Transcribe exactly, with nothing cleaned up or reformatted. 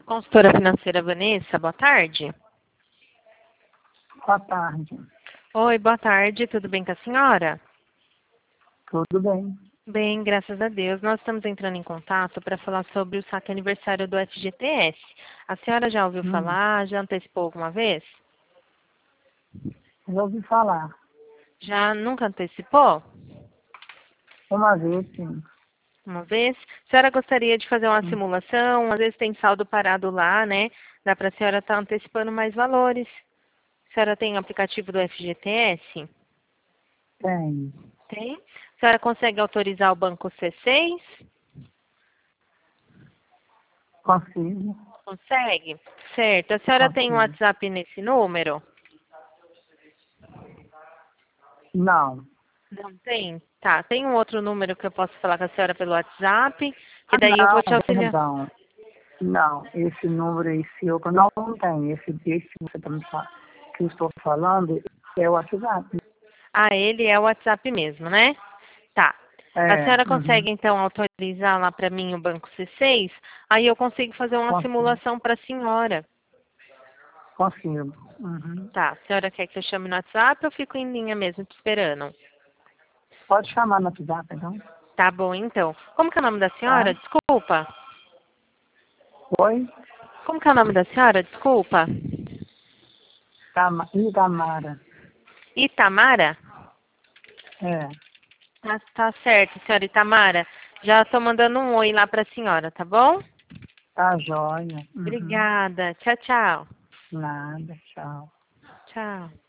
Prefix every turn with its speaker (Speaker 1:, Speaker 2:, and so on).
Speaker 1: Consultora financeira Vanessa, boa tarde.
Speaker 2: Boa tarde.
Speaker 1: Oi, boa tarde, tudo bem com a senhora?
Speaker 2: Tudo bem.
Speaker 1: Bem, graças a Deus. Nós estamos entrando em contato para falar sobre o saque aniversário do F G T S. A senhora já ouviu
Speaker 2: Hum,
Speaker 1: falar? Já antecipou alguma vez?
Speaker 2: já ouvi falar.
Speaker 1: Já nunca antecipou?
Speaker 2: Uma vez, sim.
Speaker 1: Uma vez? A senhora gostaria de fazer uma
Speaker 2: Hum,
Speaker 1: simulação? Às vezes tem saldo parado lá, né? Dá para a senhora estar antecipando mais valores. A senhora tem o aplicativo do F G T S?
Speaker 2: Tem.
Speaker 1: Tem. A senhora consegue autorizar o banco C seis?
Speaker 2: Consigo.
Speaker 1: Consegue? Certo. A senhora tem um
Speaker 2: Consigo.
Speaker 1: WhatsApp nesse número?
Speaker 2: Não.
Speaker 1: Não tem? Tá. Tem um outro número que eu posso falar com a senhora pelo WhatsApp, que
Speaker 2: Ah,
Speaker 1: daí eu vou te
Speaker 2: não,
Speaker 1: auxiliar.
Speaker 2: perdão. Não, esse número aí, se eu não, não tem. Esse, esse que você tá me fa- que eu estou falando é o WhatsApp.
Speaker 1: Ah, ele é o WhatsApp mesmo, né? Tá. A
Speaker 2: É,
Speaker 1: senhora
Speaker 2: uhum,
Speaker 1: consegue, então, autorizar lá para mim o banco C seis? Aí eu consigo fazer uma
Speaker 2: consigo.
Speaker 1: simulação para a senhora.
Speaker 2: Consigo. Uhum.
Speaker 1: Tá. A senhora quer que eu chame no WhatsApp ou fico em linha mesmo te esperando?
Speaker 2: Pode chamar no WhatsApp, então.
Speaker 1: Tá bom, então. Como que é o nome da
Speaker 2: Tá?
Speaker 1: senhora? Desculpa.
Speaker 2: Oi?
Speaker 1: Como que é o nome da senhora? Desculpa.
Speaker 2: Tama, Itamara.
Speaker 1: Itamara?
Speaker 2: É.
Speaker 1: Tá, tá certo, senhora Itamara. Já estou mandando um oi lá para a senhora, tá bom?
Speaker 2: Tá joia. Uhum.
Speaker 1: Obrigada. Tchau, tchau.
Speaker 2: Nada. Tchau.
Speaker 1: Tchau.